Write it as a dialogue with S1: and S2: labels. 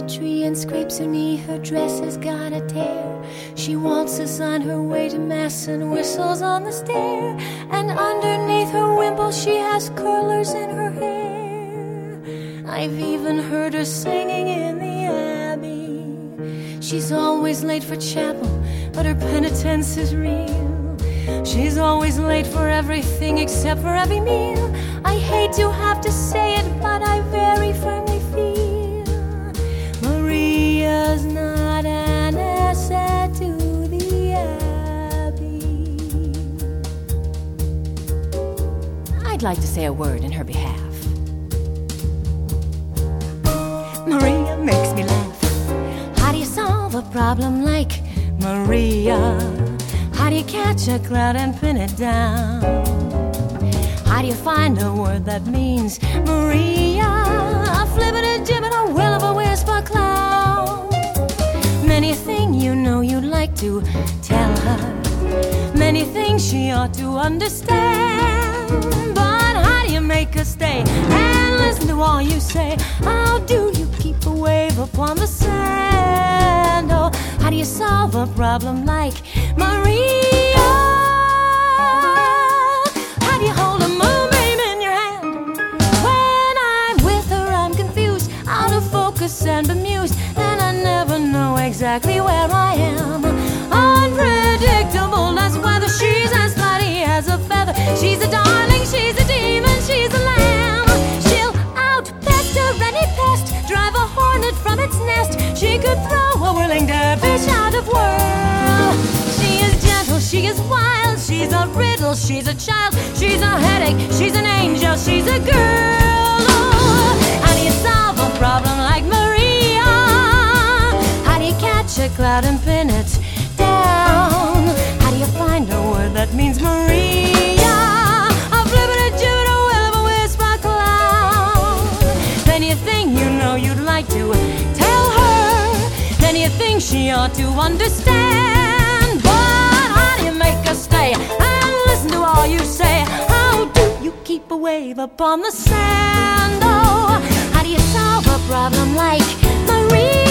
S1: tree and scrapes her knee. Her dress has got a tear. She waltzes on her way to mass and whistles on the stair. And underneath her wimple she has curlers in her hair. I've even heard her singing in the abbey. She's always late for chapel, but her penitence is real. She's always late for everything except for every meal. I hate to have to say it, but I very firmly feel Maria's not an asset to the Abbey. I'd like to say a word in her behalf. Maria makes me laugh. How do you solve a problem like Maria? How do you catch a cloud and pin it down? How do you find a word that means Maria? A flip and a jib and a will of a wisp a clown. Many things you know you'd like to tell her. Many things she ought to understand. But how do you make her stay and listen to all you say? How do you keep a wave upon the sand? Oh, how do you solve a problem like Maria? How do you hold a moonbeam in your hand? When I'm with her I'm confused, out of focus and bemused, and I never know exactly where I am. Unpredictable, that's whether she's as flighty as a feather. She's a darling, she's a demon, she's a lamb. She'll out-pester any pest, drive a hornet from its nest. She could throw a whirling dervish out of whirl. She is gentle, she is wild, she's a riddle, she's a child, she's a headache, she's an angel, she's a girl. Oh, how do you solve a problem like Maria? How do you catch a cloud and pin it down? How do you find a word that means Maria? A flip and a jib and a will of a wisp a clown. Then you think you know you'd like to tell her. Then you think she ought to understand. But how do you make her stay and listen to all you say? How do you keep a wave upon the sand? Oh, how do you solve a problem like Maria?